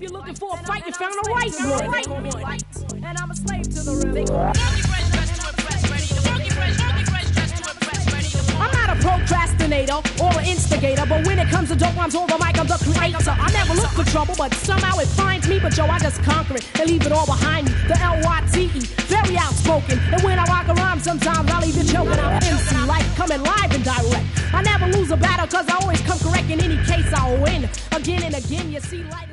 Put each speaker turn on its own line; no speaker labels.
you're looking for a fight, you found the right one. And I'm a slave to the rhythm. I'm not a procrastinator or an instigator, but when it comes to dope rhymes on the mic, I'm the creator. I never look for trouble, but somehow it finds me. But yo, I just conquer it and leave it all behind me. The L-Y-T-E, very outspoken. And when I rock a rhyme, sometimes I'll even choking. I'm MC, like coming live and direct. I never lose a battle, cause I always come correct. In any case, I'll win. Again and again, you see light.